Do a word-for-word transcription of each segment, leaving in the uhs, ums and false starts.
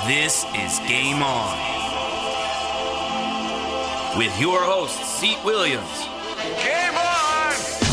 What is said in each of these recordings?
This is Game On. With your host, Seat Williams. Game on!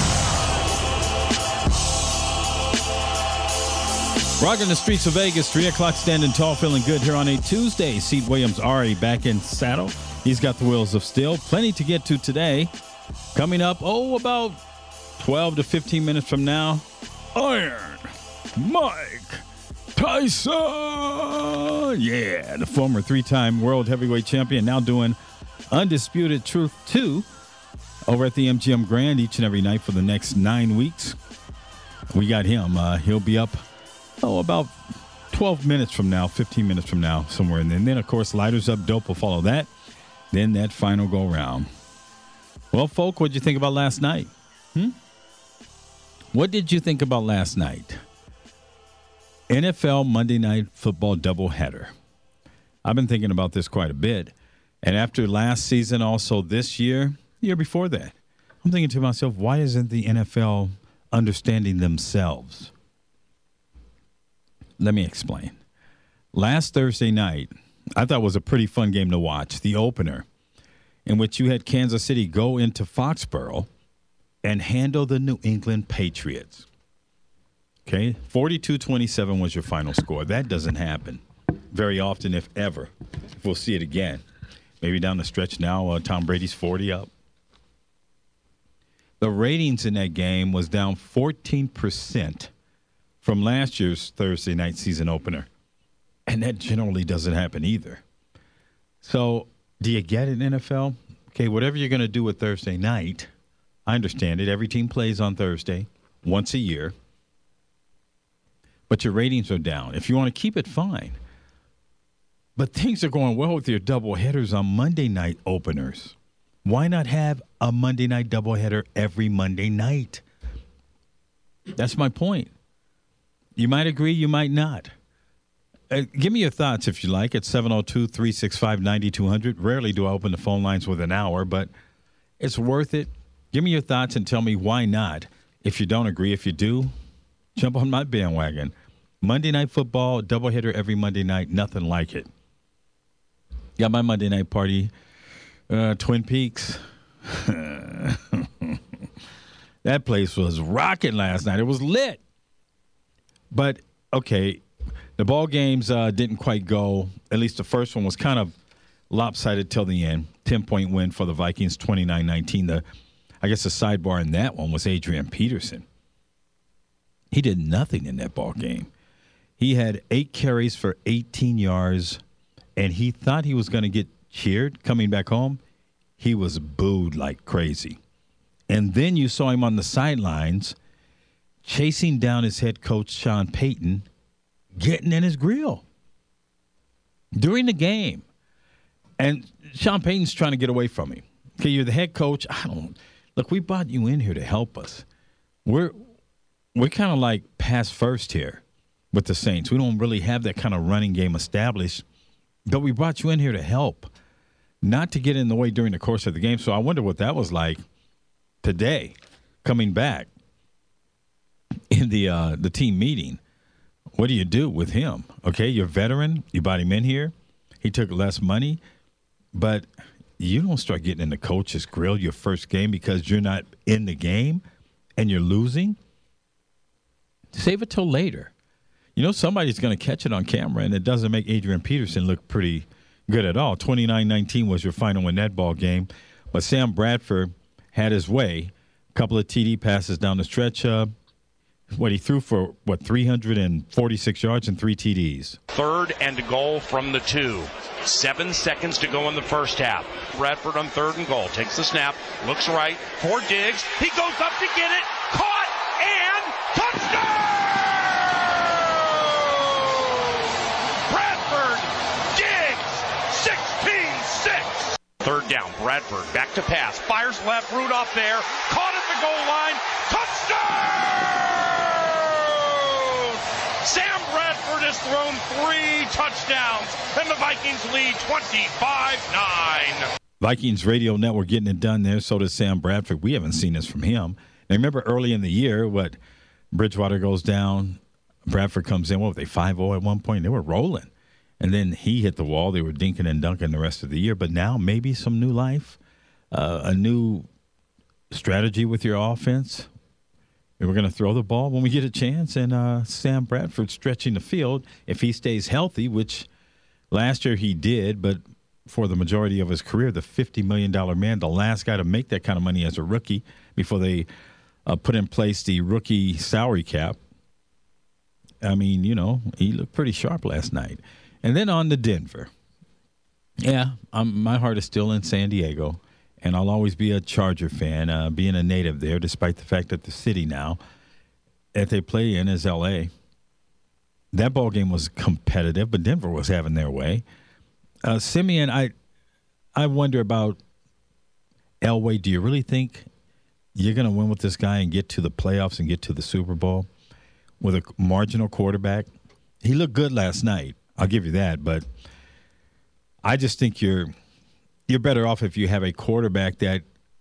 Rocking the streets of Vegas, three o'clock, standing tall, feeling good here on a Tuesday. Seat Williams already back in saddle. He's got the wheels of steel. Plenty to get to today. Coming up, oh, about twelve to fifteen minutes from now, Iron Mike Tyson. Yeah, the former three-time world heavyweight champion, now doing Undisputed Truth two over at the M G M Grand each and every night for the next nine weeks. We got him. Uh, he'll be up, oh, about twelve minutes from now, fifteen minutes from now, somewhere. And then, and then of course, Lighters Up Dope will follow that. Then that final go-round. Well, folk, what did you think about last night? Hmm? What did you think about last night? N F L Monday Night Football doubleheader. I've been thinking about this quite a bit. And after last season, also this year, year before that, I'm thinking to myself, why isn't the N F L understanding themselves? Let me explain. Last Thursday night, I thought was a pretty fun game to watch, the opener, in which you had Kansas City go into Foxborough and handle the New England Patriots. Okay, forty-two twenty-seven was your final score. That doesn't happen very often, if ever. If we'll see it again. Maybe down the stretch now, uh, Tom Brady's forty up. The ratings in that game was down fourteen percent from last year's Thursday night season opener. And that generally doesn't happen either. So, do you get it, N F L? Okay, whatever you're going to do with Thursday night, I understand it. Every team plays on Thursday once a year. But your ratings are down. If you want to keep it, fine. But things are going well with your doubleheaders on Monday night openers. Why not have a Monday night doubleheader every Monday night? That's my point. You might agree, you might not. Uh, give me your thoughts, if you like, at seven oh two, three six five, nine two hundred. Rarely do I open the phone lines with an hour, but it's worth it. Give me your thoughts and tell me why not. If you don't agree, if you do, jump on my bandwagon. Monday Night Football, doubleheader every Monday night, nothing like it. Got my Monday night party, uh, Twin Peaks. That place was rocking last night. It was lit. But, okay, the ball games uh, didn't quite go. At least the first one was kind of lopsided till the end. ten-point win for the Vikings, twenty-nine nineteen. The, I guess the sidebar in that one was Adrian Peterson. He did nothing in that ball game. He had eight carries for eighteen yards, and he thought he was going to get cheered coming back home. He was booed like crazy. And then you saw him on the sidelines chasing down his head coach, Sean Payton, getting in his grill during the game. And Sean Payton's trying to get away from him. Okay, you're the head coach. I don't look, we brought you in here to help us. We're we're kind of like pass first here with the Saints. We don't really have that kind of running game established. But we brought you in here to help, not to get in the way during the course of the game. So I wonder what that was like today, coming back in the uh, the team meeting. What do you do with him? Okay, you're a veteran. You brought him in here. He took less money. But you don't start getting in the coach's grill your first game because you're not in the game and you're losing. Save it till later. You know, somebody's going to catch it on camera, and it doesn't make Adrian Peterson look pretty good at all. twenty-nine nineteen was your final in that ball game. But Sam Bradford had his way. A couple of T D passes down the stretch. Uh, what, he threw for, what, three hundred forty-six yards and three T Ds. Third and goal from the two. Seven seconds to go in the first half. Bradford on third and goal. Takes the snap. Looks right for Diggs. He goes up to get it. Caught and touchdown! Third down, Bradford back to pass. Fires left, Rudolph there. Caught at the goal line. Touchdown! Sam Bradford has thrown three touchdowns, and the Vikings lead twenty-five nine. Vikings Radio Network getting it done there. So does Sam Bradford. We haven't seen this from him. And remember early in the year, what, Bridgewater goes down, Bradford comes in. What were they, five oh at one point? They were rolling. And then he hit the wall. They were dinking and dunking the rest of the year. But now maybe some new life, uh, a new strategy with your offense. And we're going to throw the ball when we get a chance. And uh, Sam Bradford stretching the field if he stays healthy, which last year he did. But for the majority of his career, the fifty million dollars man, the last guy to make that kind of money as a rookie before they uh, put in place the rookie salary cap. I mean, you know, he looked pretty sharp last night. And then on to Denver. Yeah, I'm, my heart is still in San Diego, and I'll always be a Charger fan, uh, being a native there, despite the fact that the city now that they play in is L A. That ball game was competitive, but Denver was having their way. Uh, Simeon, I I wonder about Elway. Do you really think you're going to win with this guy and get to the playoffs and get to the Super Bowl with a marginal quarterback? He looked good last night. I'll give you that, but I just think you're you're better off if you have a quarterback that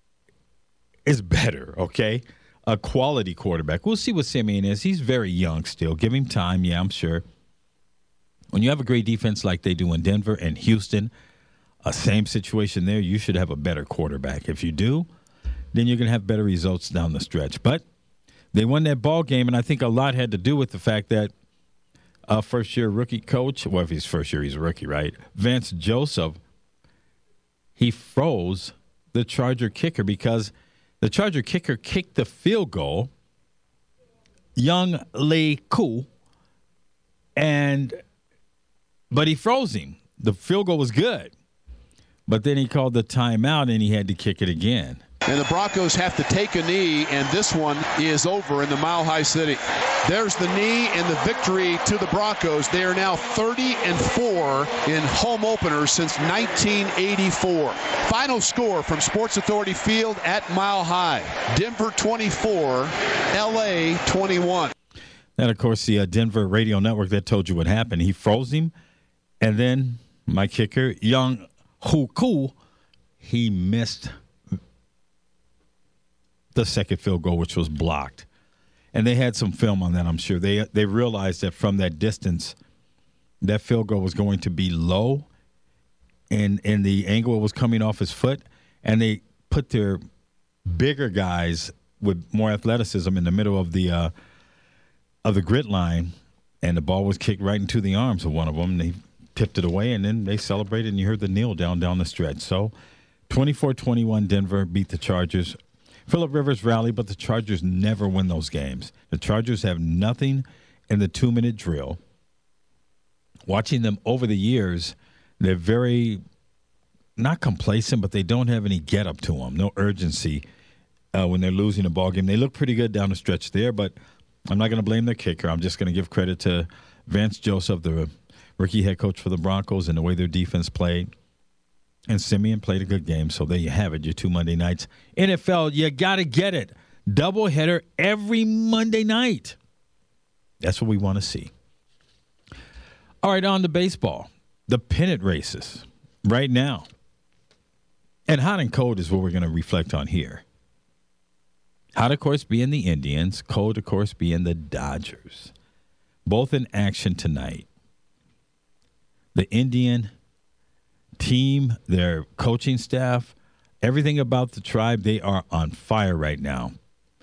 is better, okay? A quality quarterback. We'll see what Simeon is. He's very young still. Give him time, yeah, I'm sure. When you have a great defense like they do in Denver and Houston, a same situation there, you should have a better quarterback. If you do, then you're going to have better results down the stretch. But they won that ball game, and I think a lot had to do with the fact that a first-year rookie coach, well, if he's first year, he's a rookie, right? Vance Joseph, he froze the Charger kicker because the Charger kicker kicked the field goal, Young Lee Koo, and but he froze him. The field goal was good, but then he called the timeout and he had to kick it again. And the Broncos have to take a knee, and this one is over in the Mile High City. There's the knee and the victory to the Broncos. They are now thirty and four in home openers since nineteen eighty-four. Final score from Sports Authority Field at Mile High. Denver twenty-four, L A twenty-one. And, of course, the uh, Denver radio network that told you what happened. He froze him, and then my kicker, Young Lee Koo, he missed the second field goal, which was blocked. And they had some film on that, I'm sure. They they realized that from that distance, that field goal was going to be low, and, and the angle was coming off his foot, and they put their bigger guys with more athleticism in the middle of the uh, of the grid line, and the ball was kicked right into the arms of one of them. They tipped it away, and then they celebrated, and you heard the kneel down down the stretch. So twenty-four twenty-one, Denver beat the Chargers. Phillip Rivers rallied, but the Chargers never win those games. The Chargers have nothing in the two-minute drill. Watching them over the years, they're very, not complacent, but they don't have any get-up to them, no urgency uh, when they're losing a ball game. They look pretty good down the stretch there, but I'm not going to blame their kicker. I'm just going to give credit to Vance Joseph, the rookie head coach for the Broncos, and the way their defense played. And Simeon played a good game, so there you have it, your two Monday nights. N F L, you got to get it. Doubleheader every Monday night. That's what we want to see. All right, on to baseball. The pennant races right now. And hot and cold is what we're going to reflect on here. Hot, of course, being the Indians. Cold, of course, being the Dodgers. Both in action tonight. The Indian team, their coaching staff, everything about the Tribe, they are on fire right now.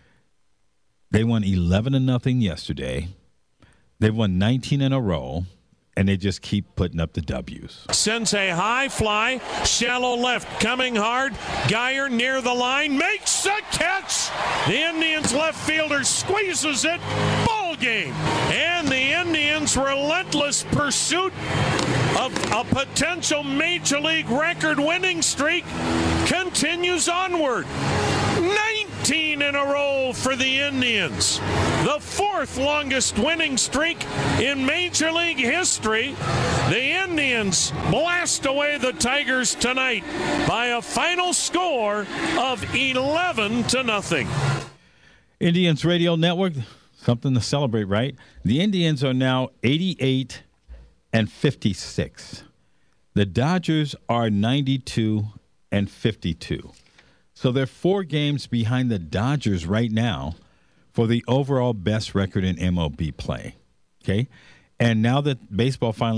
They won eleven to nothing yesterday. They've won nineteen in a row, and they just keep putting up the W's. Sends a high fly, shallow left, coming hard. Geyer near the line, makes a catch. The Indians left fielder squeezes it. Ball game. And the Indians' relentless pursuit of a potential Major League record winning streak continues onward. nineteen in a row for the Indians. The fourth longest winning streak in Major League history. The Indians blast away the Tigers tonight by a final score of eleven to nothing. Indians Radio Network, something to celebrate, right? The Indians are now eighty-eight and fifty-six. The Dodgers are ninety-two and fifty-two. So they're four games behind the Dodgers right now for the overall best record in M L B play. Okay? And now that baseball finally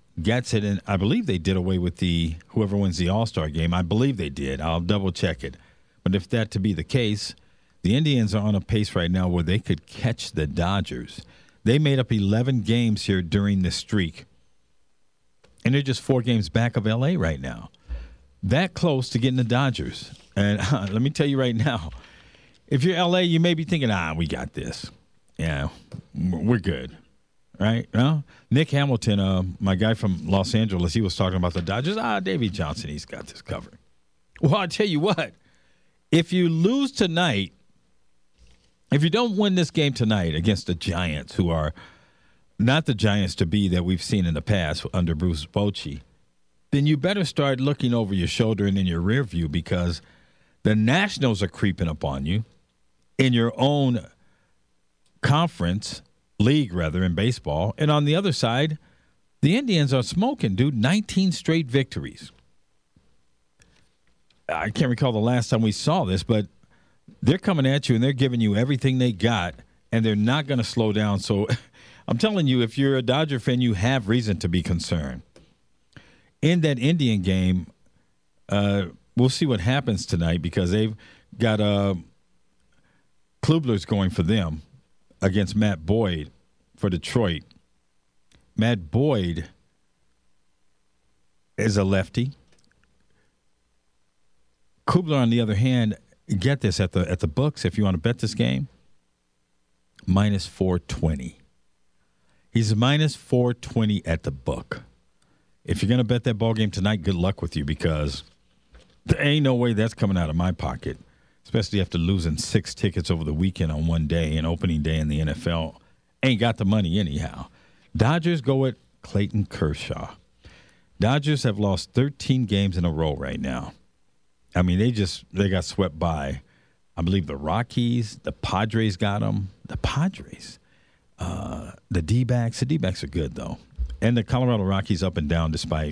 gets it, and I believe they did away with the whoever wins the All-Star game. I believe they did. I'll double-check it. But if that to be the case, the Indians are on a pace right now where they could catch the Dodgers. They made up eleven games here during this streak, and they're just four games back of L A right now. That close to getting the Dodgers. And uh, let me tell you right now, if you're L A, you may be thinking, ah, we got this. Yeah, we're good. Right? Well, Nick Hamilton, uh, my guy from Los Angeles, he was talking about the Dodgers. Ah, Davey Johnson, he's got this covered. Well, I'll tell you what. If you lose tonight, if you don't win this game tonight against the Giants, who are not the Giants to be that we've seen in the past under Bruce Bochy, then you better start looking over your shoulder and in your rear view, because the Nationals are creeping up on you in your own conference, league rather, in baseball. And on the other side, the Indians are smoking, dude, nineteen straight victories. I can't recall the last time we saw this, but they're coming at you and they're giving you everything they got, and they're not going to slow down. So I'm telling you, if you're a Dodger fan, you have reason to be concerned. In that Indian game, uh, we'll see what happens tonight, because they've got uh, Klubler's going for them against Matt Boyd for Detroit. Matt Boyd is a lefty. Kubler, on the other hand, get this, at the at the books, if you want to bet this game, minus four twenty. He's minus four twenty at the book. If you're going to bet that ball game tonight, good luck with you, because there ain't no way that's coming out of my pocket, especially after losing six tickets over the weekend on one day, and opening day in the N F L. Ain't got the money anyhow. Dodgers go with Clayton Kershaw. Dodgers have lost thirteen games in a row right now. I mean, they just they got swept by, I believe, the Rockies. The Padres got them. The Padres. Uh, the D-backs. The D-backs are good, though. And the Colorado Rockies up and down, despite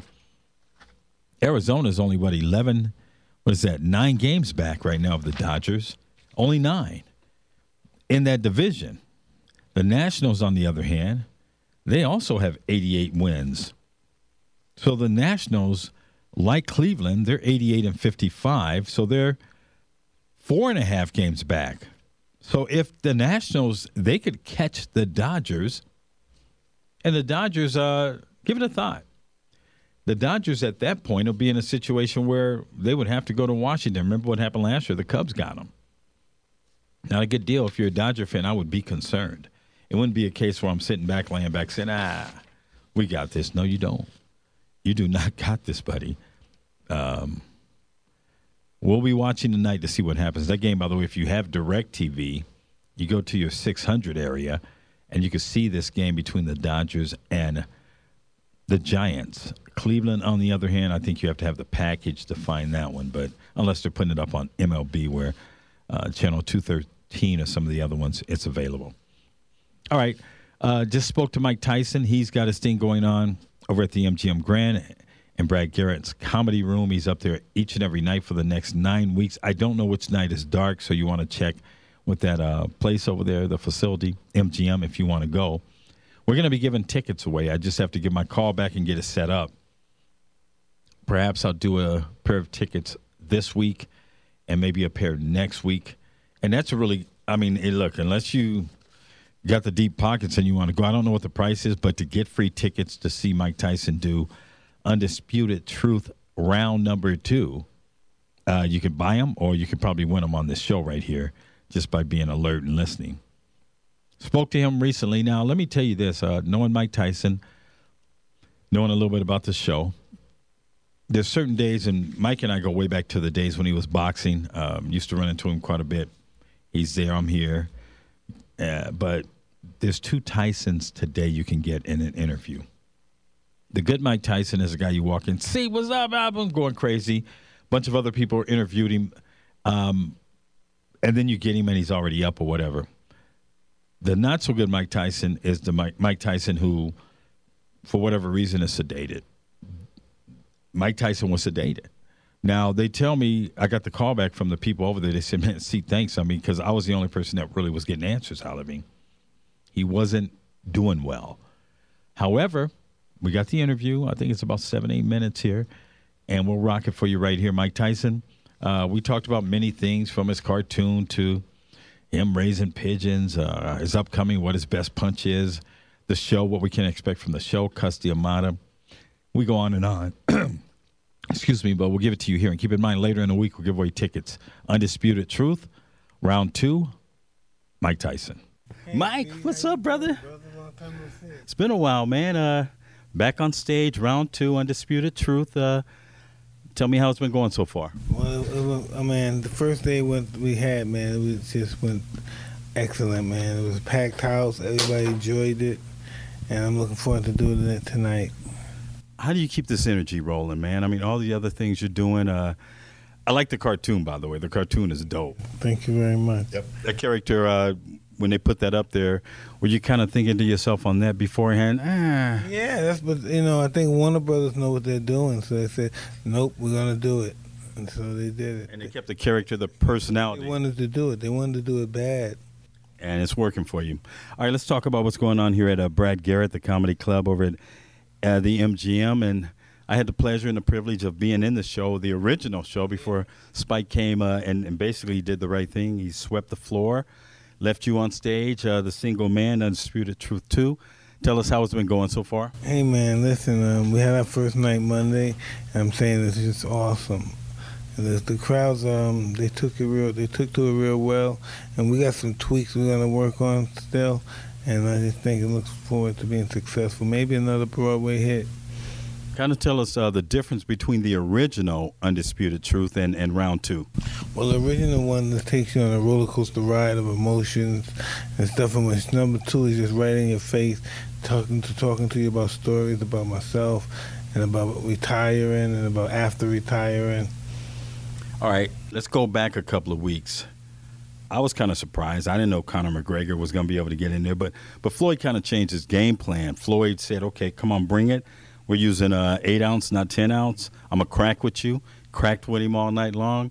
Arizona's only, what, eleven, what is that, nine games back right now of the Dodgers. Only nine in that division. The Nationals, on the other hand, they also have eighty-eight wins. So the Nationals, like Cleveland, they're eighty-eight and fifty-five, so they're four and a half games back. So if the Nationals, they could catch the Dodgers, and the Dodgers, uh, give it a thought. The Dodgers at that point will be in a situation where they would have to go to Washington. Remember what happened last year? The Cubs got them. Not a good deal. If you're a Dodger fan, I would be concerned. It wouldn't be a case where I'm sitting back, laying back, saying, ah, we got this. No, you don't. You do not got this, buddy. Um, we'll be watching tonight to see what happens. That game, by the way, if you have DirecTV, you go to your six hundred area, and you can see this game between the Dodgers and the Giants. Cleveland, on the other hand, I think you have to have the package to find that one, but unless they're putting it up on M L B, where uh, Channel two thirteen or some of the other ones, it's available. All right. Uh, just spoke to Mike Tyson. He's got his thing going on over at the M G M Grand and Brad Garrett's Comedy Room. He's up there each and every night for the next nine weeks. I don't know which night is dark, so you want to check with that uh, place over there, the facility, M G M, if you want to go. We're going to be giving tickets away. I just have to give my call back and get it set up. Perhaps I'll do a pair of tickets this week and maybe a pair next week. And that's a really, I mean, hey, look, unless you got the deep pockets and you want to go, I don't know what the price is, but to get free tickets to see Mike Tyson do Undisputed Truth round number two, uh, you can buy them, or you could probably win them on this show right here just by being alert and listening. Spoke to him recently. Now, let me tell you this. Uh, knowing Mike Tyson, knowing a little bit about the show, there's certain days, and Mike and I go way back to the days when he was boxing. Um, used to run into him quite a bit. He's there, I'm here. Uh, but there's two Tysons today you can get in an interview. The good Mike Tyson is a guy you walk in, see, what's up, I'm going crazy. Bunch of other people interviewed him. Um, and then you get him and he's already up or whatever. The not-so-good Mike Tyson is the Mike, Mike Tyson who, for whatever reason, is sedated. Mike Tyson was sedated. Now, they tell me, I got the call back from the people over there. They said, man, see, thanks. I mean, because I was the only person that really was getting answers out of him. He wasn't doing well. However, we got the interview. I think it's about seven, eight minutes here, and we'll rock it for you right here. Mike Tyson, uh, we talked about many things from his cartoon to him raising pigeons, uh, his upcoming What His Best Punch Is, the show, what we can expect from the show, Custody Amata. We go on and on. Excuse me, but we'll give it to you here. And keep in mind, later in the week, we'll give away tickets. Undisputed Truth, round two, Mike Tyson. Hey, Mike, Steve, what's how up, you brother? doing, brother? Long time no see. It's been a while, man. Uh, back on stage, round two, Undisputed Truth. Uh, tell me how it's been going so far. Well, it, it was, I mean, the first day went, we had, man, it was just went excellent, man. It was a packed house. Everybody enjoyed it, and I'm looking forward to doing it tonight. How do you keep this energy rolling, man? I mean, all the other things you're doing. Uh, I like the cartoon, by the way. The cartoon is dope. Thank you very much. Yep. That character, uh, when they put that up there, were you kind of thinking to yourself on that beforehand? Ah. Yeah, that's, but, you know, I think Warner Brothers know what they're doing, so they said, nope, we're going to do it. And so they did it. And they kept the character, the personality. They wanted to do it. They wanted to do it bad. And it's working for you. All right, let's talk about what's going on here at uh, Brad Garrett, the comedy club over at uh, the M G M. And I had the pleasure and the privilege of being in the show, the original show, before Spike came uh, and, and basically did the right thing. He swept the floor, left you on stage, uh, the single man, Undisputed Truth two. Tell us how it's been going so far. Hey, man, listen, um, we had our first night Monday, and I'm saying it's just awesome. And the, the crowds, um, they took it real, they took to it real well, and we got some tweaks we're going to work on still, and I just think it looks forward to being successful. Maybe another Broadway hit. Kind of tell us uh, the difference between the original Undisputed Truth and, and round two. Well, the original one that takes you on a roller coaster ride of emotions and stuff, and which number two is just right in your face, talking to talking to you about stories about myself and about retiring and about after retiring. All right, let's go back a couple of weeks. I was kind of surprised. I didn't know Conor McGregor was going to be able to get in there, but but Floyd kind of changed his game plan. Floyd said, okay, come on, bring it. We're using uh, eight ounce, not ten ounce. I'm going to crack with you. Cracked with him all night long.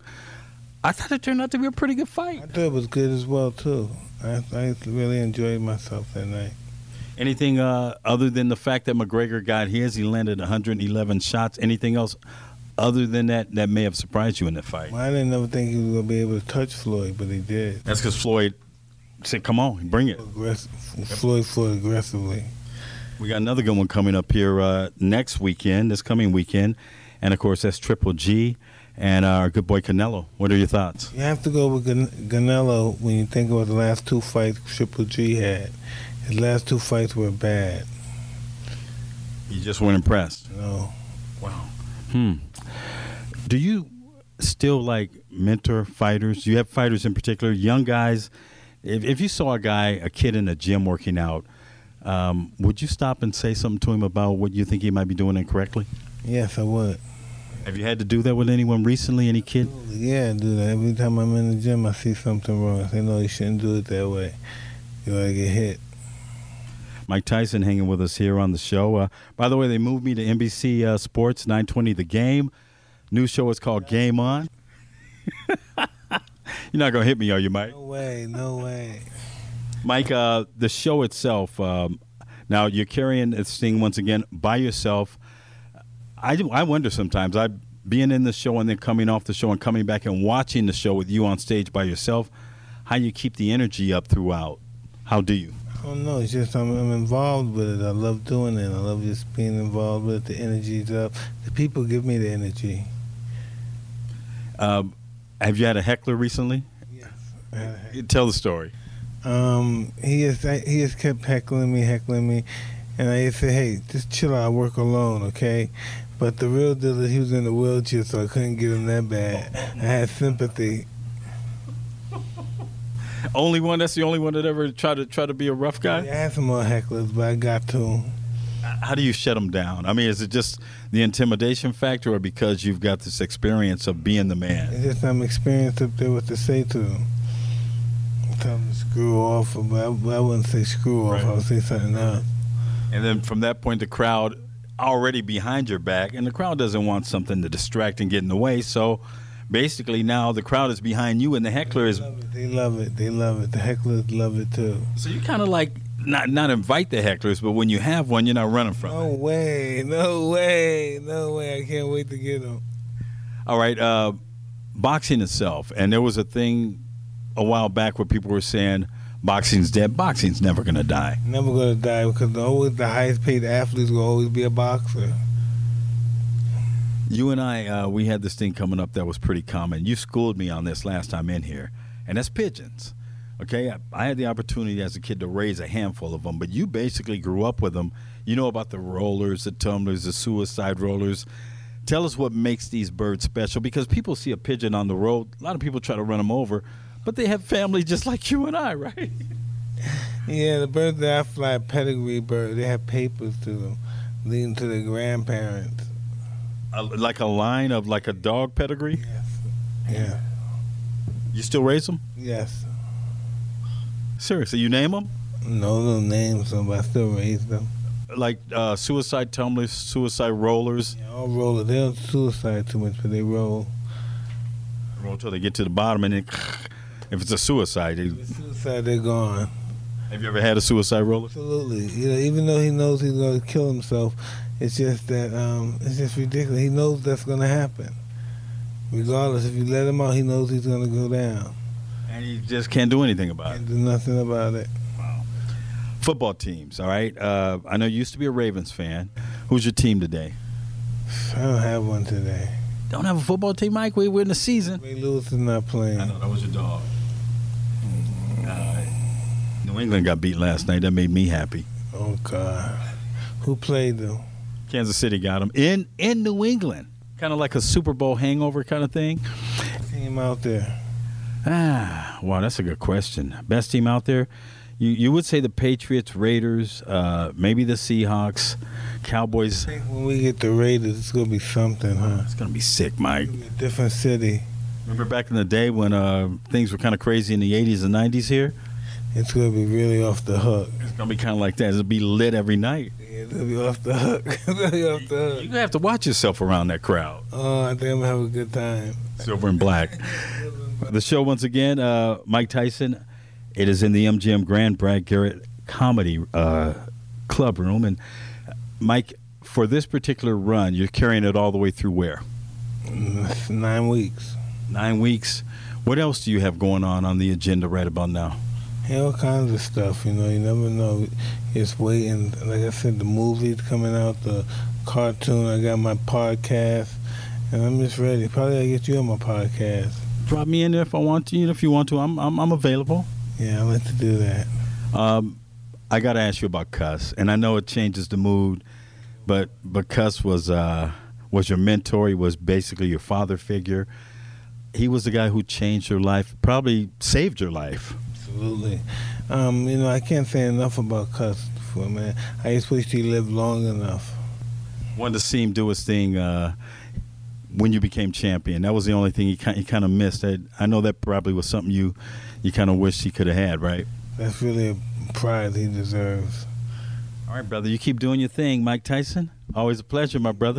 I thought it turned out to be a pretty good fight. I thought it was good as well, too. I, I really enjoyed myself that night. Anything uh, other than the fact that McGregor got his? He landed one hundred eleven shots. Anything else other than that that may have surprised you in that fight? Well, I didn't ever think he was going to be able to touch Floyd, but he did. That's because Floyd said, come on, bring it. Aggressive. Floyd fought aggressively. We got another good one coming up here uh, next weekend, this coming weekend. And, of course, that's Triple G and our good boy Canelo. What are your thoughts? You have to go with Can- Canelo when you think about the last two fights Triple G had. His last two fights were bad. You just weren't impressed? No. Wow. Hmm. Do you still, like, mentor fighters? Do you have fighters in particular, young guys? If, if you saw a guy, a kid in the gym working out, Um, would you stop and say something to him about what you think he might be doing incorrectly? Yes, I would. Have you had to do that with anyone recently, any kid? Yeah, I do that. Every time I'm in the gym, I see something wrong. I say, no, you shouldn't do it that way. You're going to get hit. Mike Tyson hanging with us here on the show. Uh, by the way, they moved me to N B C uh, Sports, nine twenty The Game. New show is called Game On. You're not going to hit me, are you, Mike? No way, no way. Mike, uh, the show itself, um, now you're carrying this thing once again by yourself. I, do, I wonder sometimes, I being in the show and then coming off the show and coming back and watching the show with you on stage by yourself, how you keep the energy up throughout. How do you? I don't know. It's just I'm, I'm involved with it. I love doing it. I love just being involved with it. The energy's up. The people give me the energy. Um, have you had a heckler recently? Yes. Tell the story. Um, he has he has kept heckling me, heckling me, and I said, "Hey, just chill out. I work alone, okay?" But the real deal is he was in a wheelchair, so I couldn't get him that bad. I had sympathy. Only one. That's the only one that ever tried to try to be a rough guy. Yeah, I had some more hecklers, but I got to him. How do you shut them down? I mean, is it just the intimidation factor, or because you've got this experience of being the man? It's just I'm experienced up there what to say to them. Tell them to screw off, but I, I wouldn't say screw off. Right. I would say something else. And then from that point, the crowd already behind your back, and the crowd doesn't want something to distract and get in the way. So basically now the crowd is behind you, and the heckler is. They love it. They love it. They love it. The hecklers love it too. So you kind of like not not invite the hecklers, but when you have one, you're not running from No it. way, no way, no way. I can't wait to get them. All right, uh, boxing itself, and there was a thing a while back where people were saying boxing's dead. Boxing's never going to die. Never gonna die because the, always the highest paid athletes will always be a boxer. You and I, uh, we had this thing coming up that was pretty common. You schooled me on this last time in here, and that's pigeons. Okay, I, I had the opportunity as a kid to raise a handful of them, but you basically grew up with them. You know about the rollers, the tumblers, the suicide rollers. Tell us what makes these birds special, because people see a pigeon on the road. A lot of people try to run them over, but they have families just like you and I, right? Yeah, the birds that I fly, pedigree birds, they have papers to them, leading to their grandparents. A, like a line of like a dog pedigree? Yes. Yeah. You still raise them? Yes. Seriously, you name them? No, no names, so but I still raise them. Like uh, suicide tumblers, suicide rollers? Yeah, all rollers. They don't suicide too much, but they roll. Roll until they get to the bottom, and then if it's a suicide, they, With suicide, they're gone. have you ever had a suicide roller? Absolutely. You know, even though he knows he's going to kill himself, it's just that um, it's just ridiculous. He knows that's going to happen. Regardless, if you let him out, he knows he's going to go down. And you just can't do anything about it. Can't do nothing about it. Football teams, all right? Uh, I know you used to be a Ravens fan. Who's your team today? I don't have one today. Don't have a football team, Mike? We, we're in the season. Ray Lewis is not playing. I know, that was your dog. Uh, New England got beat last night. That made me happy. Oh, God. Who played them? Kansas City got them in, in New England. Kind of like a Super Bowl hangover kind of thing. Team out there. Ah, wow, that's a good question. Best team out there? You you would say the Patriots, Raiders, uh, maybe the Seahawks, Cowboys. I think when we get the Raiders, it's going to be something, huh? It's going to be sick, Mike. It's gonna be a different city. Remember back in the day when uh, things were kind of crazy in the eighties and nineties here? It's going to be really off the hook. It's going to be kind of like that. It'll be lit every night. Yeah, it's going to be off the hook. It's going to be off the hook. You have to watch yourself around that crowd. Oh, I think I'm going to have a good time. Silver and black. The show, once again, uh, Mike Tyson. It is in the M G M Grand Brad Garrett Comedy uh, Club Room. And, Mike, for this particular run, you're carrying it all the way through where? Nine weeks. Nine weeks. What else do you have going on on the agenda right about now? Hey, all kinds of stuff, you know. You never know. It's waiting. Like I said, the movie's coming out, the cartoon. I got my podcast, and I'm just ready. Probably I'll get you on my podcast. Drop me in there if I want to. You know, if you want to, I'm I'm, I'm available. Yeah, I'd like to do that. Um, I got to ask you about Cuss, and I know it changes the mood, but but Cuss was uh, was your mentor. He was basically your father figure. He was the guy who changed your life, probably saved your life. Absolutely. Um, you know, I can't say enough about Cuss for man. I just wish he lived long enough. Wanted to see him do his thing uh, when you became champion. That was the only thing he kind, he kind of missed. I, I know that probably was something you you kind of wished he could have had, right? That's really a prize he deserves. All right, brother. You keep doing your thing, Mike Tyson. Always a pleasure, my brother.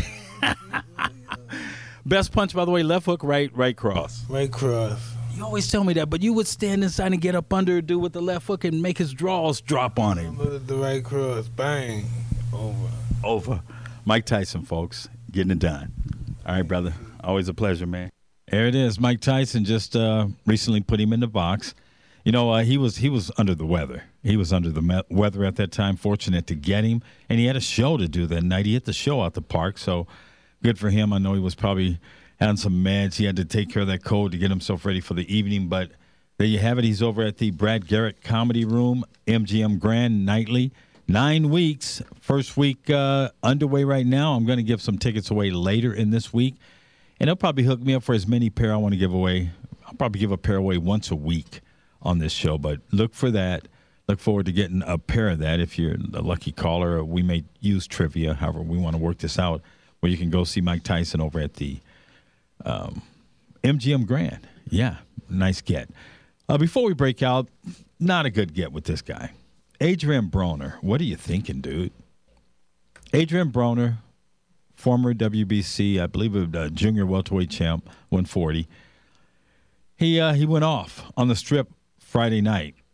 Best punch, by the way, left hook, right, right cross. Right cross. You always tell me that, but you would stand inside and get up under a dude with the left hook and make his draws drop on him. The right cross, bang, over. Over. Mike Tyson, folks, getting it done. All right, brother. Always a pleasure, man. There it is. Mike Tyson just uh, recently put him in the box. You know, uh, he was he was under the weather. He was under the me- weather at that time. Fortunate to get him, and he had a show to do that night. He hit the show out the park, so good for him. I know he was probably having some meds. He had to take care of that cold to get himself ready for the evening. But there you have it. He's over at the Brad Garrett Comedy Room, M G M Grand nightly. Nine weeks. First week uh, underway right now. I'm going to give some tickets away later in this week. And they'll probably hook me up for as many pair I want to give away. I'll probably give a pair away once a week on this show. But look for that. Look forward to getting a pair of that. If you're the lucky caller, we may use trivia. However, we want to work this out where you can go see Mike Tyson over at the um, M G M Grand. Yeah, nice get. Uh, before we break out, not a good get with this guy. Adrian Broner, what are you thinking, dude? Adrian Broner, former W B C, I believe, a junior welterweight champ, one forty. He uh, he went off on the strip Friday night,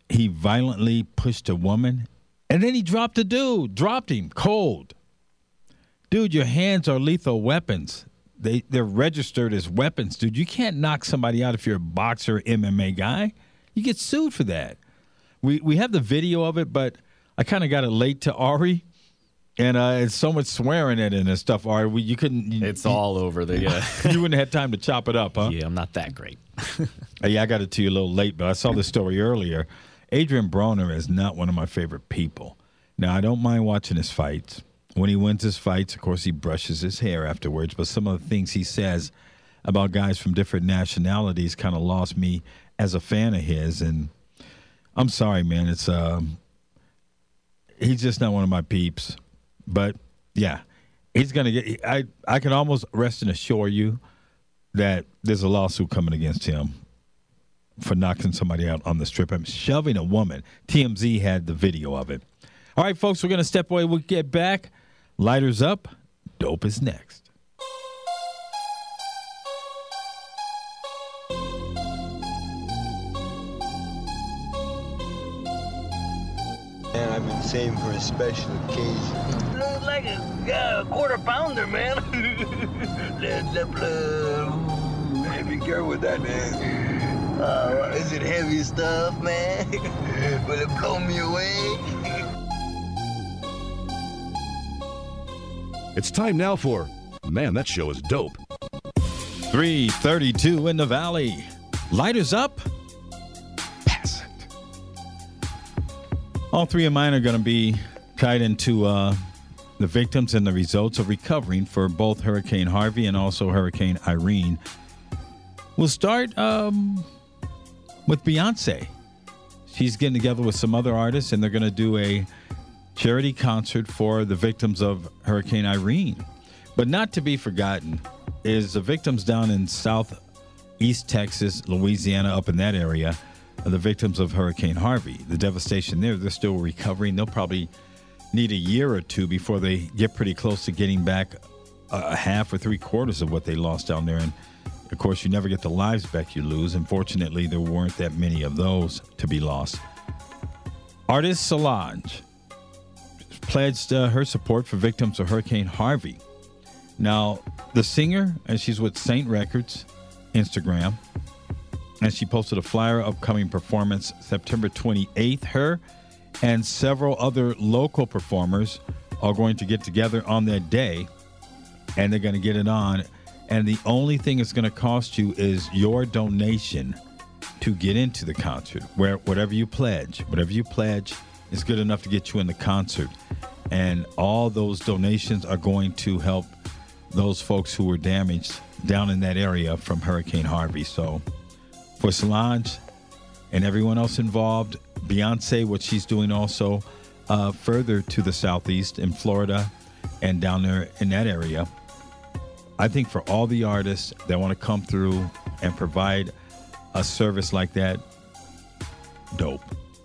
he violently pushed a woman, and then he dropped a dude, dropped him cold. Dude, your hands are lethal weapons. They, they're registered as weapons, dude. You can't knock somebody out if you're a boxer, M M A guy. You get sued for that. We we have the video of it, but I kind of got it late to Ari, and uh, it's so much swearing in it and stuff, Ari. We, you couldn't. You, it's you, all over the. Yeah. You wouldn't have time to chop it up, huh? Yeah, I'm not that great. Yeah, I got it to you a little late, but I saw this story earlier. Adrian Broner is not one of my favorite people. Now, I don't mind watching his fights. When he wins his fights, of course, he brushes his hair afterwards. But some of the things he says about guys from different nationalities kind of lost me as a fan of his. And I'm sorry, man. It's um, he's just not one of my peeps. But, yeah, he's going to get – I I can almost rest and assure you that there's a lawsuit coming against him for knocking somebody out on the strip. I'm shoving a woman. T M Z had the video of it. All right, folks, we're going to step away. We'll get back. Lighters up. Dope is next. Man, I've been saving for a special occasion. Looks like a uh, quarter pounder, man. Led Zeppelin. Man, be careful with that, man. Uh, is it heavy stuff, man? Will it blow me away? It's time now for, man, that show is dope. three thirty-two in the Valley. Lighters up. Pass it. All three of mine are going to be tied into uh, the victims and the results of recovering for both Hurricane Harvey and also Hurricane Irene. We'll start um, with Beyonce. She's getting together with some other artists, and they're going to do a charity concert for the victims of Hurricane Irene. But not to be forgotten is the victims down in southeast Texas, Louisiana, up in that area, are the victims of Hurricane Harvey. The devastation there, they're still recovering. They'll probably need a year or two before they get pretty close to getting back a half or three quarters of what they lost down there. And, of course, you never get the lives back you lose. Unfortunately, there weren't that many of those to be lost. Artist Solange pledged uh, her support for victims of Hurricane Harvey. Now, the singer, and she's with Saint Records, Instagram, and she posted a flyer upcoming performance September twenty-eighth. Her and several other local performers are going to get together on that day, and they're going to get it on. And the only thing it's going to cost you is your donation to get into the concert. Where whatever you pledge, whatever you pledge is good enough to get you in the concert. And all those donations are going to help those folks who were damaged down in that area from Hurricane Harvey. So for Solange and everyone else involved, Beyonce, what she's doing also uh, further to the southeast in Florida and down there in that area, I think for all the artists that want to come through and provide a service like that, dope.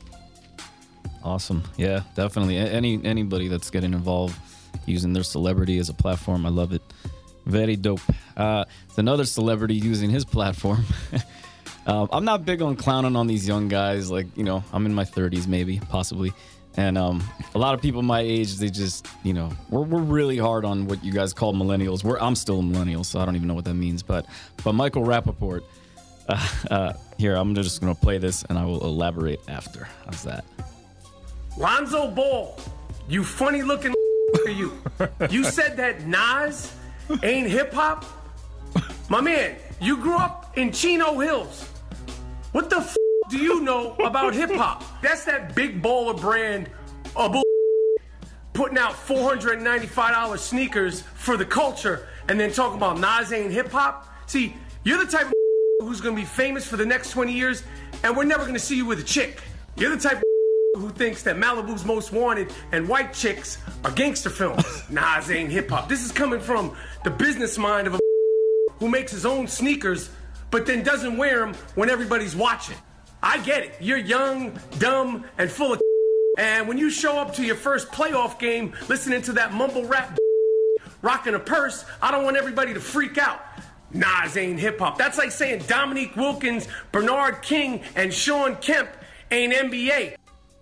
Awesome. Yeah, definitely. Any anybody that's getting involved using their celebrity as a platform, I love it. Very dope. Uh, it's another celebrity using his platform. um, I'm not big on clowning on these young guys. Like, you know, I'm in my thirties, maybe, possibly. And um, a lot of people my age, they just, you know, we're we're really hard on what you guys call millennials. We're I'm still a millennial, so I don't even know what that means. But but Michael Rappaport, uh, uh, here, I'm just going to play this, and I will elaborate after. How's that? Lonzo Ball, you funny looking you. You said that Nas ain't hip hop? My man, you grew up in Chino Hills. What the f do you know about hip hop? That's that big baller brand of bull putting out four hundred ninety-five dollars sneakers for the culture and then talking about Nas ain't hip hop. See, you're the type of who's gonna be famous for the next twenty years and we're never gonna see you with a chick. You're the type of who thinks that Malibu's Most Wanted and white chicks are gangster films. Nas ain't hip-hop. This is coming from the business mind of a who makes his own sneakers but then doesn't wear them when everybody's watching. I get it. You're young, dumb, and full of and when you show up to your first playoff game listening to that mumble rap rocking a purse, I don't want everybody to freak out. Nas ain't hip-hop. That's like saying Dominique Wilkins, Bernard King, and Sean Kemp ain't N B A.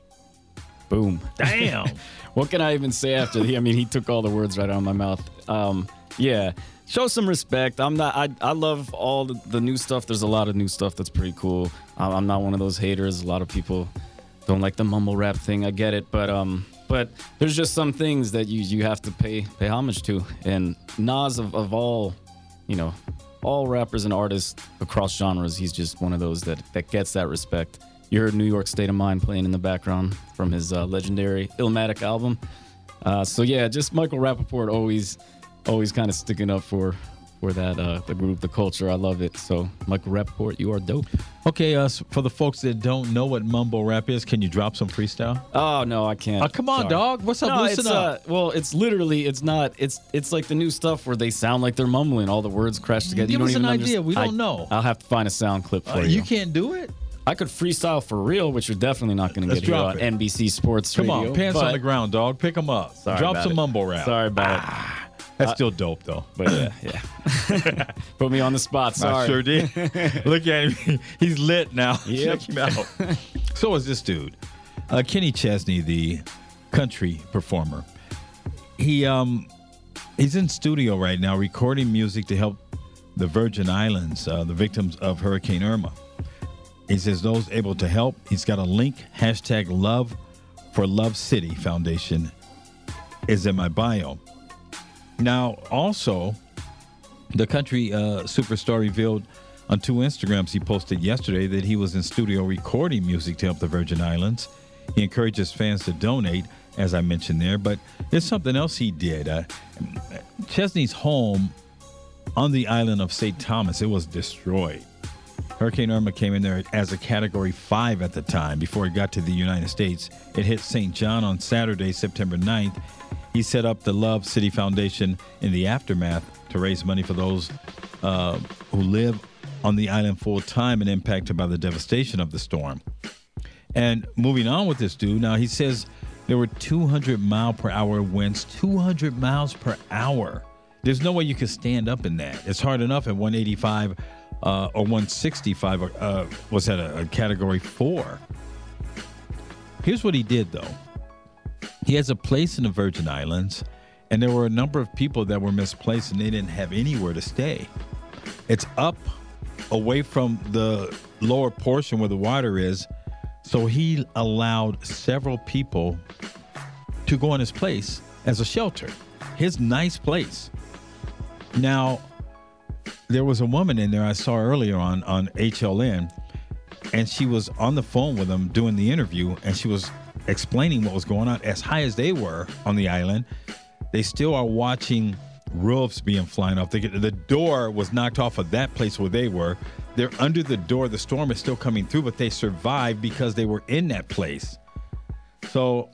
Boom. Damn. What can I even say after the? I mean, he took all the words right out of my mouth. Um, yeah. Show some respect. I'm not. I, I love all the, the new stuff. There's a lot of new stuff that's pretty cool. I'm, I'm not one of those haters. A lot of people don't like the mumble rap thing. I get it, but um, but there's just some things that you you have to pay pay homage to. And Nas of, of all, you know, all rappers and artists across genres, he's just one of those that that gets that respect. You heard New York State of Mind playing in the background from his uh, legendary Illmatic album. Uh, so yeah, just Michael Rappaport always. Always kind of sticking up for for that uh, the group, the culture. I love it. So, Michael Rappaport, you are dope. Okay, uh, for the folks that don't know what mumble rap is, can you drop some freestyle? Oh no, I can't. Oh, come on, Sorry. dog. What's up? No, Listen it's, up. Uh, well, it's literally, it's not. It's it's like the new stuff where they sound like they're mumbling. All the words crash together. Give you don't us even an idea. understand. We don't I, know. I'll have to find a sound clip for Uh, you. you can't do it. I could freestyle for real, which you're definitely not going to Let's get here drop on it. N B C Sports Come Radio. on, pants but- on the ground, dog. Pick them up. Sorry Drop about some it. mumble rap. Sorry about it. That's Uh, still dope, though. But yeah, yeah. Put me on the spot. Sorry. I sure did. Look at him. He's lit now. Yep. Check him out. So is this dude, uh, Kenny Chesney, the country performer. He um he's in studio right now recording music to help the Virgin Islands, uh, the victims of Hurricane Irma. He says those able to help. He's got a link. Hashtag Love for Love City Foundation is in my bio. Now, also, the country uh, superstar revealed on two Instagrams he posted yesterday that he was in studio recording music to help the Virgin Islands. He encourages fans to donate, as I mentioned there, but there's something else he did. Uh, Chesney's home on the island of Saint Thomas, it was destroyed. Hurricane Irma came in there as a Category five at the time before it got to the United States. It hit Saint John on Saturday, September ninth. He set up the Love City Foundation in the aftermath to raise money for those uh, who live on the island full time and impacted by the devastation of the storm. And moving on with this dude, now he says there were two hundred mile per hour winds, two hundred miles per hour. There's no way you could stand up in that. It's hard enough at one eighty-five uh, or one sixty-five, uh, was that a, a Category four? Here's what he did, though. He has a place in the Virgin Islands, and there were a number of people that were misplaced, and they didn't have anywhere to stay. It's up away from the lower portion where the water is, so he allowed several people to go in his place as a shelter. His nice place. Now, there was a woman in there I saw earlier on, on H L N, and she was on the phone with him doing the interview, and she was explaining what was going on. As high as they were on the island, they still are watching roofs being flying off. The, the door was knocked off of that place where they were. They're under the door. The storm is still coming through, but they survived because they were in that place. So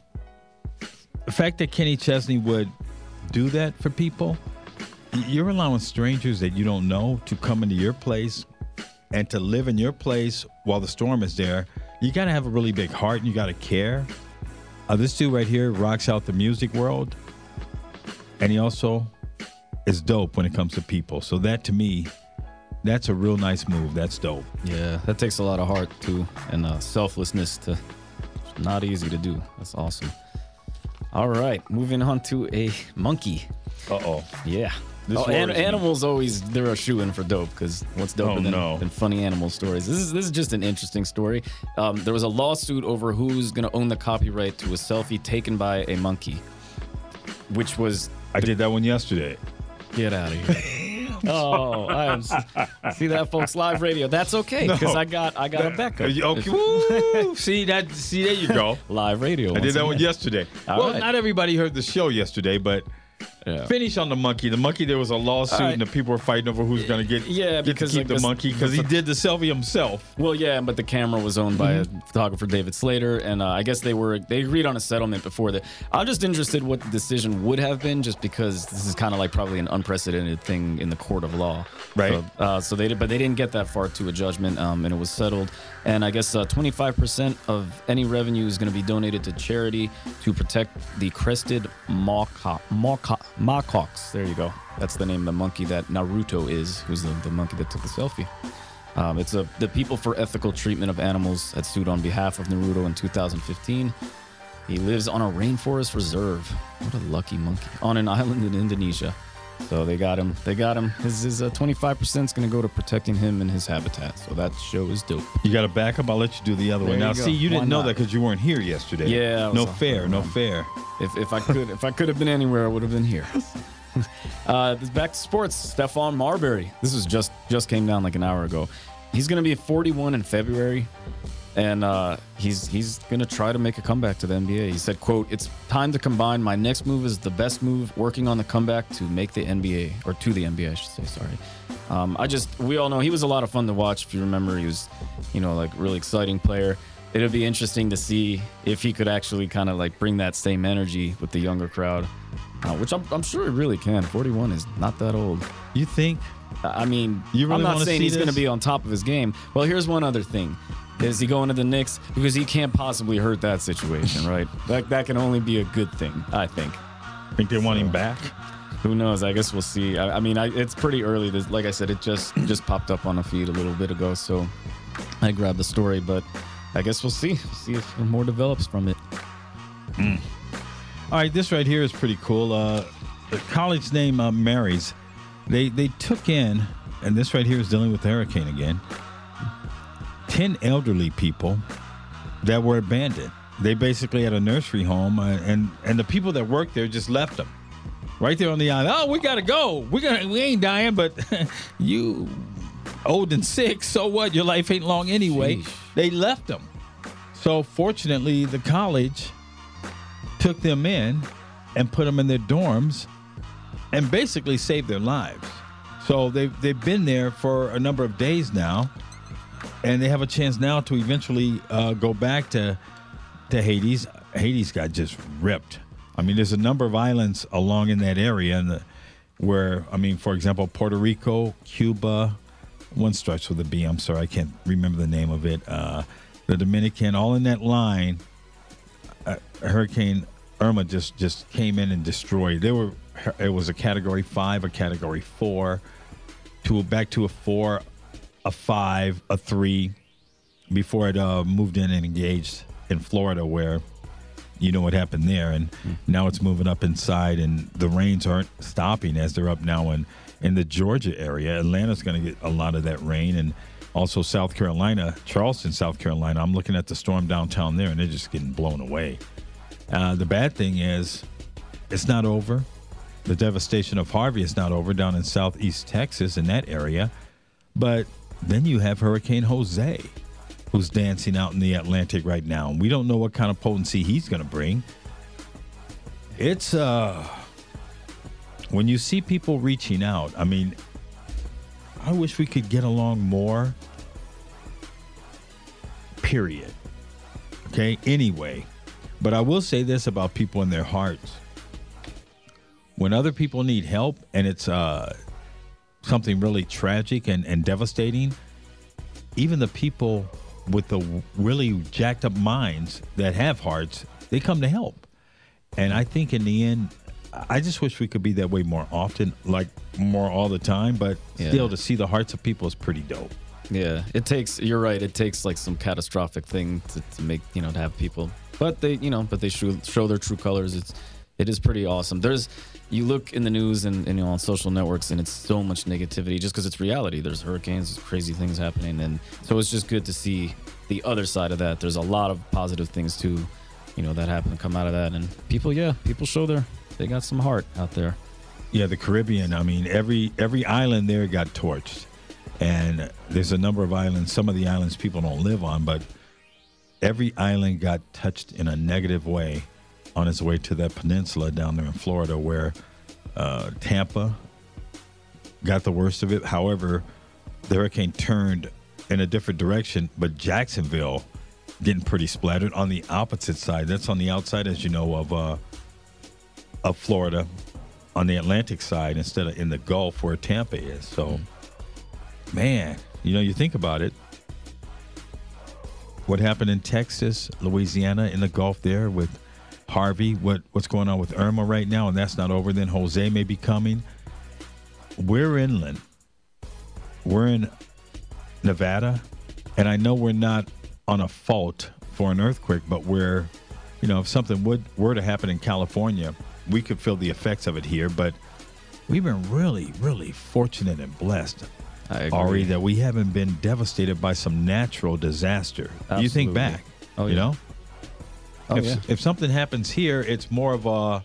the fact that Kenny Chesney would do that for people, you're allowing strangers that you don't know to come into your place and to live in your place while the storm is there. You got to have a really big heart and you got to care. Uh, this dude right here rocks out the music world, and he also is dope when it comes to people. So that, to me, that's a real nice move. That's dope. Yeah, that takes a lot of heart, too, and uh, selflessness to not easy to do. That's awesome. All right, moving on to a monkey. Uh-oh. Yeah. This Oh, an- worries me. animals always, they're a shoo-in for dope, because what's dope Oh, than, no. than funny animal stories? This is this is just an interesting story. Um, there was a lawsuit over who's going to own the copyright to a selfie taken by a monkey, which was... I did that one yesterday. Get out of here. Oh, I am, see that, folks? Live radio. That's okay, because No. I got I got a backup. Okay, woo! see that? See, there you go. Live radio. I once did that again. one yesterday. All well, right. not everybody heard the show yesterday, but Yeah. finish on the monkey. The monkey, there was a lawsuit, All right. and the people were fighting over who's going to get Yeah, get because, to keep like, the this- monkey because he did the selfie himself. Well, yeah, but the camera was owned by Mm-hmm. a photographer, David Slater, and uh, I guess they were they agreed on a settlement before that. I'm just interested what the decision would have been, just because this is kind of like probably an unprecedented thing in the court of law, Right. So, uh, so they did, but they didn't get that far to a judgment, um, and it was settled. And I guess uh, twenty-five percent of any revenue is going to be donated to charity to protect the crested macaw, macaw, macaws. There you go. That's the name of the monkey that Naruto is, who's the, the monkey that took the selfie. Um, it's a the People for Ethical Treatment of Animals that sued on behalf of Naruto in two thousand fifteen. He lives on a rainforest reserve. What a lucky monkey. On an island in Indonesia. So they got him. They got him. His, his uh, twenty-five percent is going to go to protecting him and his habitat. So that show is dope. You got to back up. I'll let you do the other There one. you Now, go. see, you Why didn't know not? that because you weren't here yesterday. Yeah. I No was off fair. and No around. fair. If if I could if I could have been anywhere, I would have been here. uh, this back to sports. Stephon Marbury. This was just just came down like an hour ago. He's going to be forty-one in February, and uh, he's he's going to try to make a comeback to the N B A. He said, "quote It's time to combine. My next move is the best move. Working on the comeback to make the N B A or to the N B A, I should say. Sorry. Um, I just we all know he was a lot of fun to watch. If you remember, he was, you know, like really exciting player. It'll be interesting to see if he could actually kind of like bring that same energy with the younger crowd, uh, which I'm, I'm sure he really can. forty-one is not that old. You think? I mean, You really I'm not wanna saying see he's going to this? be on top of his game. Well, here's one other thing. Is he going to the Knicks? Because he can't possibly hurt that situation, right? That that can only be a good thing, I think. Think they want him back? Who knows? I guess we'll see. I, I mean, I, it's pretty early. There's, like I said, it just just popped up on a feed a little bit ago, so I grabbed the story. But I guess we'll see. We'll see if more develops from it. Mm. All right, this right here is pretty cool. Uh, the college name uh, Mary's. They they took in, and this right here is dealing with the hurricane again. Ten elderly people that were abandoned. They basically had a nursery home, uh, and and the people that worked there just left them right there on the island. Oh, we gotta go. We got we ain't dying, but you old and sick. So what? Your life ain't long anyway. Sheesh. They left them. So fortunately, the college took them in and put them in their dorms and basically saved their lives. So they've, they've been there for a number of days now, and they have a chance now to eventually uh, go back to to Hades. Hades got just ripped. I mean, there's a number of islands along in that area and the, where, I mean, for example, Puerto Rico, Cuba, one starts with a B. I'm sorry, I can't remember the name of it. Uh, the Dominican, all in that line. Uh, Hurricane Irma just, just came in and destroyed. They were. It was a Category Five, a Category Four, to back to a four, a five, a three, before it uh, moved in and engaged in Florida, where you know what happened there, and mm. now it's moving up inside, and the rains aren't stopping as they're up now in in the Georgia area. Atlanta's going to get a lot of that rain, and also South Carolina, Charleston, South Carolina. I'm looking at the storm downtown there, and they're just getting blown away. Uh, the bad thing is, it's not over. The devastation of Harvey is not over down in southeast Texas in that area. But then you have Hurricane Jose, who's dancing out in the Atlantic right now. We don't know what kind of potency he's going to bring. It's, uh, when you see people reaching out, I mean, I wish we could get along more, period. Okay, anyway. But I will say this about people in their hearts. When other people need help and it's uh, something really tragic and, and devastating, even the people with the really jacked up minds that have hearts, they come to help. And I think in the end, I just wish we could be that way more often, like more all the time. But Yeah. still, to see the hearts of people is pretty dope. Yeah, it takes. You're right. It takes like some catastrophic thing to, to make you know to have people, but they you know but they show show their true colors. It's it is pretty awesome. There's you look in the news and, and you know on social networks and it's so much negativity just because it's reality. There's hurricanes, there's crazy things happening, and so it's just good to see the other side of that. There's a lot of positive things too, you know that happen come out of that, and people yeah people show their they got some heart out there. Yeah, the Caribbean. I mean, every every island there got torched. And there's a number of islands, some of the islands people don't live on, but every island got touched in a negative way on its way to that peninsula down there in Florida where uh, Tampa got the worst of it. However, the hurricane turned in a different direction, but Jacksonville getting pretty splattered on the opposite side. That's on the outside, as you know, of uh, of Florida, on the Atlantic side instead of in the Gulf where Tampa is. So... Mm-hmm. Man, you know, you think about it. What happened in Texas, Louisiana, in the Gulf there with Harvey, what what's going on with Irma right now, and that's not over. Then Jose may be coming. We're inland. We're in Nevada, and I know we're not on a fault for an earthquake, but we're, you know, if something would were to happen in California, we could feel the effects of it here. But we've been really, really fortunate and blessed, Ari, that we haven't been devastated by some natural disaster. Absolutely. You think back, oh, you yeah. know? Oh, if, yeah. if something happens here, it's more of a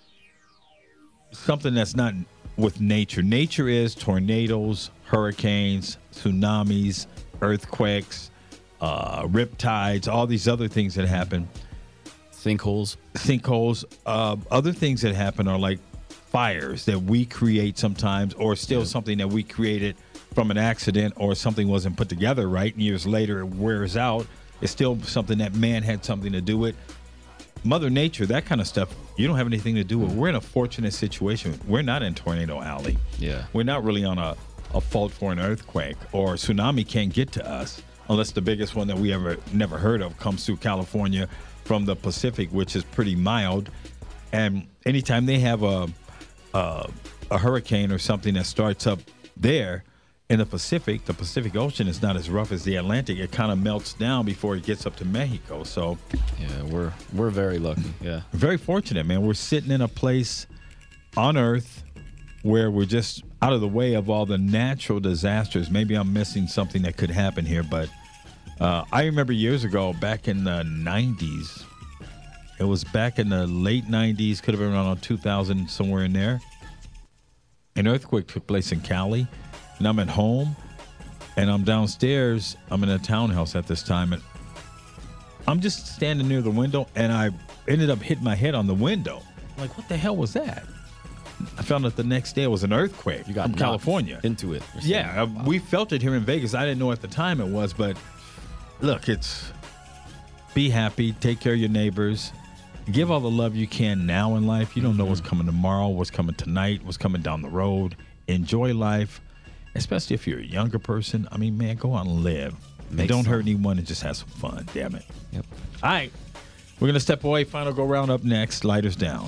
something that's not with nature. Nature is tornadoes, hurricanes, tsunamis, earthquakes, uh, riptides, all these other things that happen. Sinkholes. Sinkholes. Uh, other things that happen are like fires that we create sometimes, or still yeah. something that we created from an accident, or something wasn't put together right, and years later it wears out. It's still something that man had something to do with. Mother Nature, that kind of stuff, you don't have anything to do with. We're in a fortunate situation. We're not in Tornado Alley. Yeah. We're not really on a, a fault for an earthquake, or tsunami can't get to us unless the biggest one that we ever never heard of comes through California from the Pacific, which is pretty mild. And anytime they have a a, a hurricane or something that starts up there in the Pacific, the Pacific Ocean is not as rough as the Atlantic. It kind of melts down before it gets up to Mexico. So, yeah, we're we're very lucky. Yeah, very fortunate, man. We're sitting in a place on Earth where we're just out of the way of all the natural disasters. Maybe I'm missing something that could happen here, but uh, I remember years ago, back in the nineties. It was back in the late nineties, could have been around two thousand, somewhere in there. An earthquake took place in Cali. And I'm at home, and I'm downstairs. I'm in a townhouse at this time, and I'm just standing near the window, and I ended up hitting my head on the window. I'm like, what the hell was that? I found out the next day it was an earthquake you got from California. Into it. Yeah, wow. we felt it here in Vegas. I didn't know at the time it was, but look, it's be happy, take care of your neighbors, give all the love you can now in life. You don't know what's coming tomorrow, what's coming tonight, what's coming down the road. Enjoy life. Especially if you're a younger person. I mean, man, go out and live. And don't hurt anyone and just have some fun. Damn it. Yep. All right. We're going to step away. Final go round up next. Lighters down.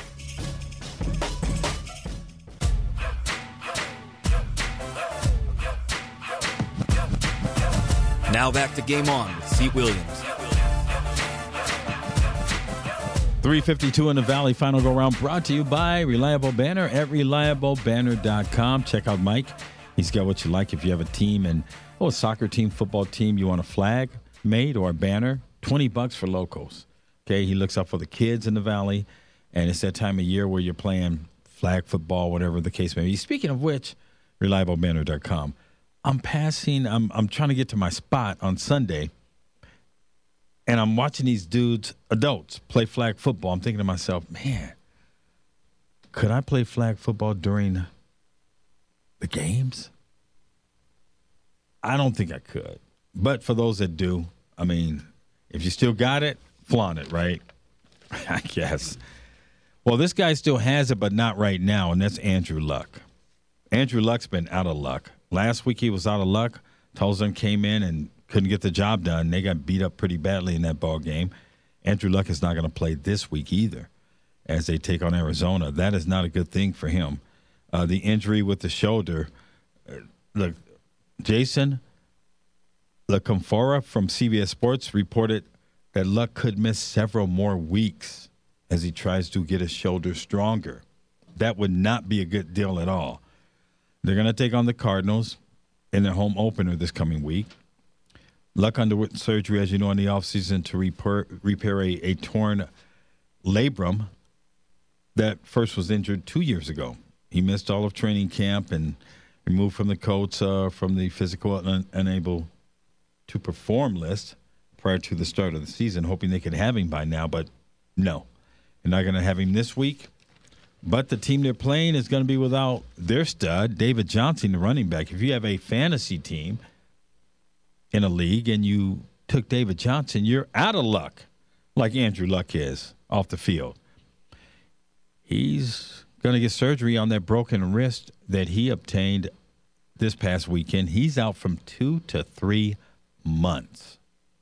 Now back to Game On with Seat Williams. three fifty-two in the Valley. Final go round brought to you by Reliable Banner at reliable banner dot com. Check out Mike. He's got what you like. If you have a team and, oh, a soccer team, football team, you want a flag made or a banner, twenty bucks for locals. Okay, he looks out for the kids in the Valley, and it's that time of year where you're playing flag football, whatever the case may be. Speaking of which, reliable banner dot com. I'm passing, I'm, I'm trying to get to my spot on Sunday, and I'm watching these dudes, adults, play flag football. I'm thinking to myself, man, could I play flag football during the games? I don't think I could. But for those that do, I mean, if you still got it, flaunt it, right? I guess. Well, this guy still has it, but not right now, and that's Andrew Luck. Andrew Luck's been out of luck. Last week he was out of luck. Tulsa came in and couldn't get the job done. They got beat up pretty badly in that ball game. Andrew Luck is not going to play this week either as they take on Arizona. That is not a good thing for him. Uh, the injury with the shoulder. Uh, look, Jason LaConfora from C B S Sports reported that Luck could miss several more weeks as he tries to get his shoulder stronger. That would not be a good deal at all. They're going to take on the Cardinals in their home opener this coming week. Luck underwent surgery, as you know, in the offseason to repair, repair a, a torn labrum that first was injured two years ago. He missed all of training camp and removed from the coach uh, from the physical un- unable to perform list prior to the start of the season, hoping they could have him by now, but no. They're not going to have him this week. But the team they're playing is going to be without their stud, David Johnson, the running back. If you have a fantasy team in a league and you took David Johnson, you're out of luck, like Andrew Luck is off the field. He's going to get surgery on that broken wrist that he obtained this past weekend. He's out from two to three months.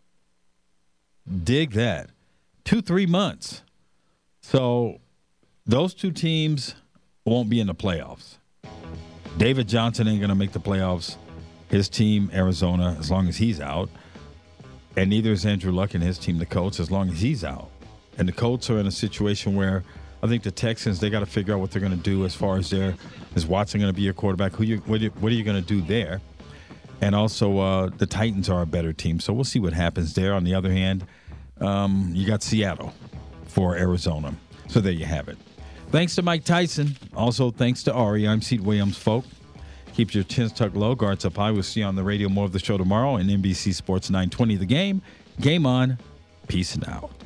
Dig that. Two, three months. So those two teams won't be in the playoffs. David Johnson ain't going to make the playoffs. his team, Arizona, as long as he's out. And neither is Andrew Luck and his team, the Colts, as long as he's out. And the Colts are in a situation where I think the Texans, they got to figure out what they're going to do as far as their is Watson going to be your quarterback? Who you what, you, what are you going to do there? And also uh, the Titans are a better team, so we'll see what happens there. On the other hand, um, you got Seattle for Arizona. So there you have it. Thanks to Mike Tyson. Also, thanks to Ari. I'm Seat Williams, folk. Keep your chins tucked low, guards up high. We'll see you on the radio. More of the show tomorrow in N B C Sports nine twenty. The Game. Game on. Peace and out.